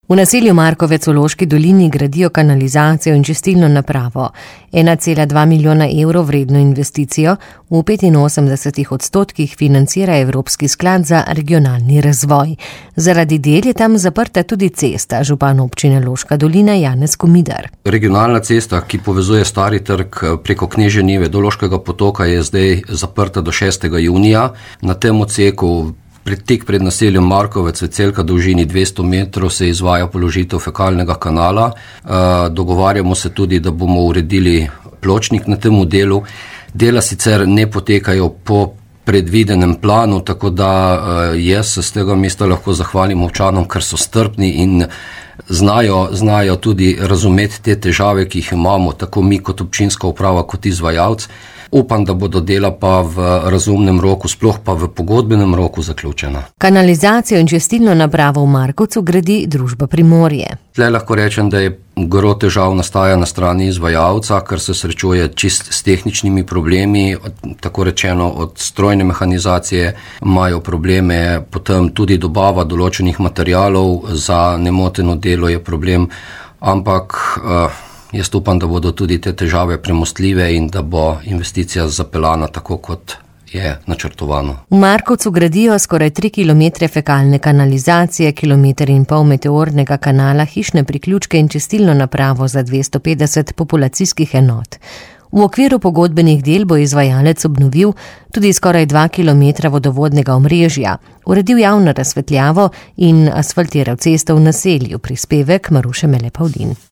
V naselju Markovec v Loški dolini gradijo kanalizacijo in čistilno napravo. 1,2 milijona evrov vredno investicijo v 85% financira Evropski sklad za regionalni razvoj. Zaradi del je tam zaprta tudi cesta, župan občine Loška dolina Janez Komidar. Regionalna cesta, ki povezuje Stari trg preko Knežje Njive do Loškega potoka, je zdaj zaprta do 6. junija. Na tem odseku tik pred naseljem Markovec v celka dolžini 200 metrov se izvaja položitev fekalnega kanala. Dogovarjamo se tudi, da bomo uredili pločnik na tem delu. Dela sicer ne potekajo po predvidenem planu, tako da jaz z tega mesta lahko zahvalim občanom, ker so strpni in znajo tudi razumeti te težave, ki jih imamo, tako mi kot občinska uprava, kot izvajalec. Upam, da bodo dela pa v razumnem roku, sploh pa v pogodbenem roku zaključena. Kanalizacijo in čistilno napravo v Markovcu gradi družba Primorje. Tle lahko rečem, da je gro težav nastaja na strani izvajalca, ker se srečuje čist s tehničnimi problemi, tako rečeno od strojne mehanizacije imajo probleme, potem tudi dobava določenih materialov za nemoteno delo je problem, ampak jaz upam, da bodo tudi te težave premostljive in da bo investicija zapeljana tako, kot je načrtovano. V Markovcu gradijo skoraj 3 km fekalne kanalizacije, 1,5 km meteornega kanala, hišne priključke in čistilno napravo za 250 populacijskih enot. V okviru pogodbenih del bo izvajalec obnovil tudi skoraj 2 km vodovodnega omrežja, uredil javno razsvetljavo in asfaltiral cesto v naselju. Prispevek Maruše Mele Pavlin.